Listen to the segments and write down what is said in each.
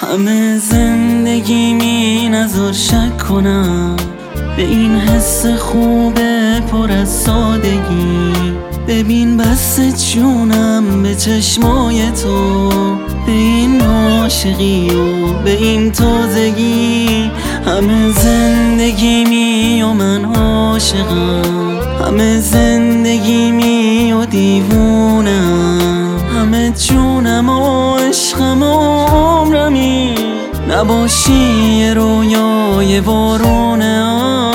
همه زندگیمی نذار شک کنم به این حس خوبه پر از سادگی. ببین بسته جونم به چشمای تو، به این عاشقی و به این تازگی. همه زندگیمی و من عاشقم، همه زندگیمی و دیوونم، همه جونم و عشقم و عمرمی. نباشی یه رویای وارونه،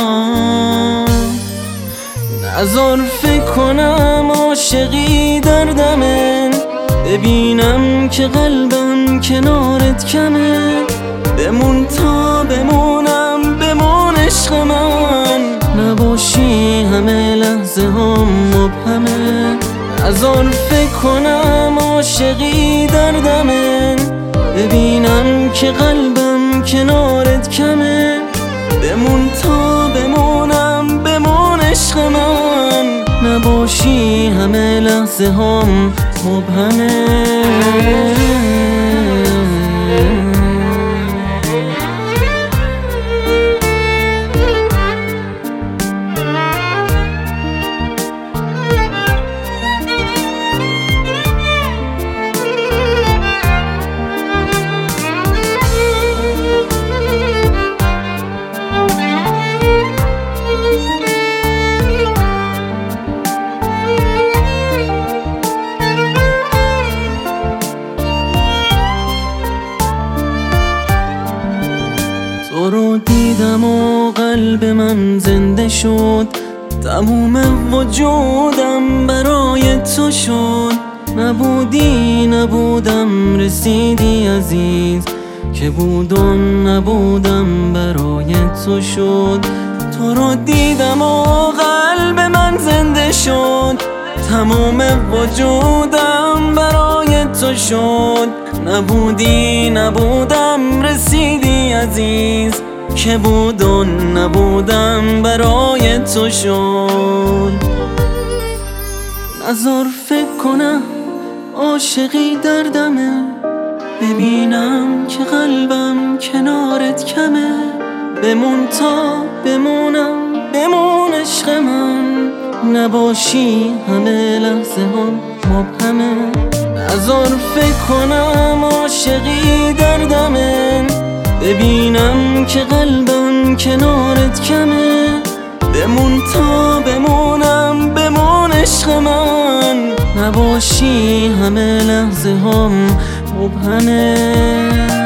نذار فکر کنم عاشقی در دمه. ببینم که قلبم کنارت کمه، بمون تا بمونم، بمون عشق من. نباشی همه لحظه هم مبهمه، نذار فکر کنم عاشقی در دمه. ببینم که قلبم کنارت کمه، بمون تا بمونم، بمون عشق من. نباشی همه لحظه هم مبهمه. تو رو دیدم و قلب من زنده شد، تموم وجودم برای تو شد. نبودی نبودم رسیدی عزیز، که بود و نبودم برای تو شد. تو رو دیدم و قلب من زنده شد، تموم وجودم برای تو شد. نبودی نبودم رسیدی عزیز، که بود و نبودم برای تو شد. نذار فکر کنم عاشقی در دمه، ببینم که قلبم کنارت کمه. بمون تا بمونم، بمون عشق من. نباشی همه لحظه هم مبهمه، نذار فکر کنم عاشقی در دمه. ببینم که قلبم کنارت کمه، بمون تا بمونم، بمون عشق من. نباشی همه لحظه هم مبهمه.